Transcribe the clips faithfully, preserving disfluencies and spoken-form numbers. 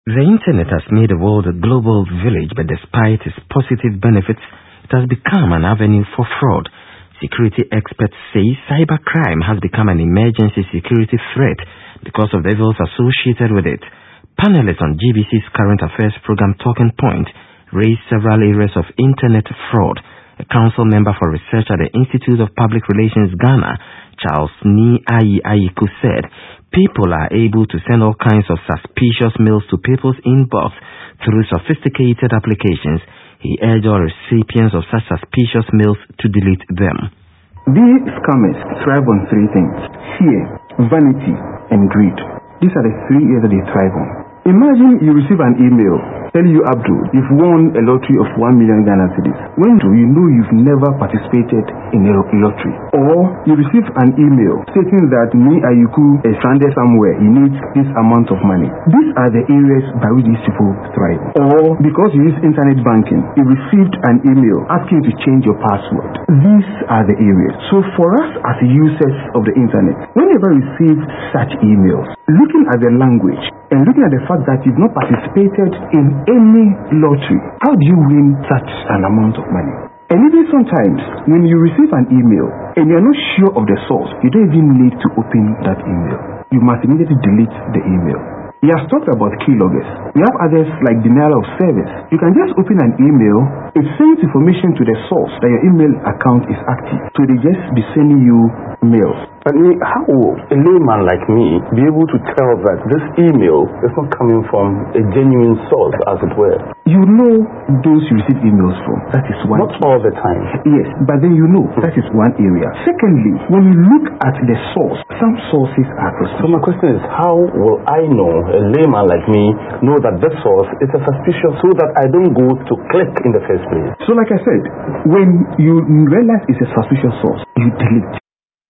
The internet has made the world a global village, but despite its positive benefits, it has become an avenue for fraud. Security experts say cybercrime has become an emergency security threat because of the evils associated with it. Panelists on G B C's Current Affairs program Talking Point raised several areas of internet fraud. A council member for research at the Institute of Public Relations Ghana, Charles Ni Ayi Ayiku, said people are able to send all kinds of suspicious mails to people's inbox through sophisticated applications. He urged all recipients of such suspicious mails to delete them. These scammers thrive on three things: fear, vanity, and greed. These are the three areas that they thrive on. Imagine you receive an email telling you, Abdul, you've won a lottery of one million Ghana cedis. When do you know you've never participated in a lottery? Or you receive an email stating that Ni Ayiku is stranded somewhere, he needs this amount of money. These are the areas by which these people thrive. Or because you use internet banking, you received an email asking you to change your password. These are the areas. So for us as users of the internet, whenever we receive such emails, looking at the language and looking at the fact that you've not participated in any lottery, how do you win such an amount of money? And even sometimes, when you receive an email and you're not sure of the source, you don't even need to open that email. You must immediately delete the email. He has talked about keyloggers. We have others like denial of service. You can just open an email, it sends information to the source that your email account is active. So they just be sending you mails. But how will a layman like me be able to tell that this email is not coming from a genuine source, as it were? You know those you receive emails from. That is one. Not all the time. Yes, but then you know that is one area. Secondly, when you look at the source, some sources are suspicious. So my question is, how will I know, a layman like me, know that this source is a suspicious, so that I don't go to click in the first place? So like I said, when you realize it's a suspicious source, you delete.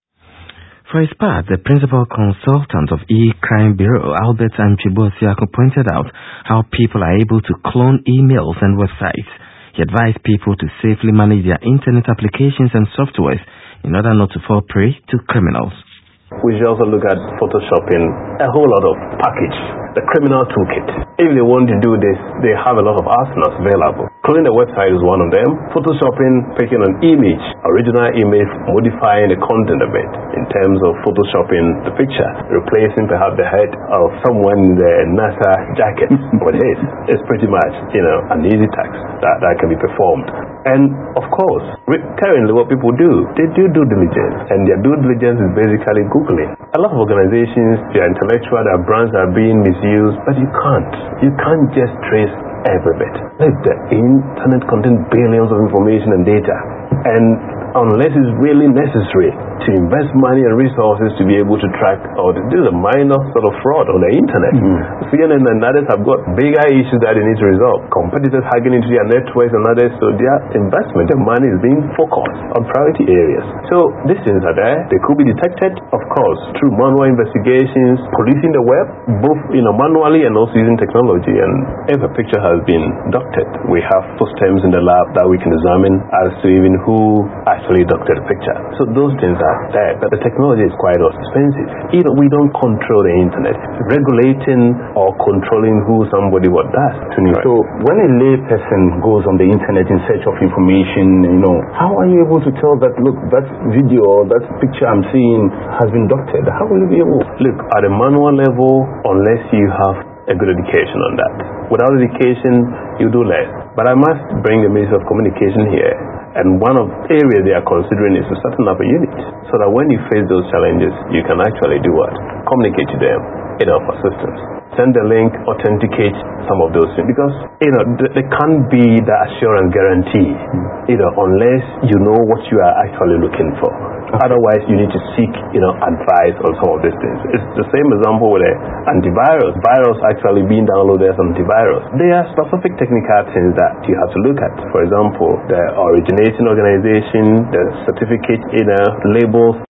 For his part, the principal consultant of E-Crime Bureau, Albert Antwi-Boasiako, pointed out how people are able to clone emails and websites. He advised people to safely manage their internet applications and softwares in order not to fall prey to criminals. We should also look at photoshopping a whole lot of package, the criminal toolkit. If they want to do this, they have a lot of arsenals available. Cloning the website is one of them. Photoshopping, picking an image, original image, modifying the content of it in terms of photoshopping the picture, replacing perhaps the head of someone in the NASA jacket with his. It's pretty much, you know, an easy task that, that can be performed. And of course, currently what people do, they do due diligence, and their due diligence is basically Googling. A lot of organizations, they are intellectual, their brands are being misused, but you can't. You can't just trace every bit. Let the internet contain billions of information and data, and unless it's really necessary to invest money and resources to be able to track, or this is a minor sort of fraud on the internet. Mm-hmm. C N N and others have got bigger issues that they need to resolve. Competitors hacking into their networks and others, so their investment and money is being focused on priority areas. So these things are there. They could be detected, of course, through manual investigations, policing the web, both, you know, manually and also using technology. And if a picture has been doctored, we have systems in the lab that we can examine as to even who actually doctored the picture. So those things are there, but the technology is quite expensive. You know, we don't control the internet. Regulating or controlling who somebody what does. Right. So when a lay person goes on the internet in search of information, you know, how are you able to tell that, look, that video or that picture I'm seeing has been doctored? How will you be able? Look, at a manual level, unless you have a good education on that. Without education, you do less. But I must bring the Ministry of Communication here. And one of the areas they are considering is to setting up a unit so that when you face those challenges, you can actually do what? Communicate to them, you know, for systems. Send the link, authenticate some of those things. Because, you know, th- there can't be the assurance guarantee, you know, unless you know what you are actually looking for. Otherwise, you need to seek, you know, advice on some of these things. It's the same example with the antivirus. Virus actually being downloaded as antivirus. There are specific technical things that you have to look at. For example, the originating organization, the certificate, you know, labels.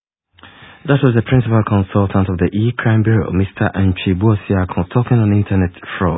That was the principal consultant of the E-Crime Bureau, Mister Antwi-Boasiako, talking on internet fraud.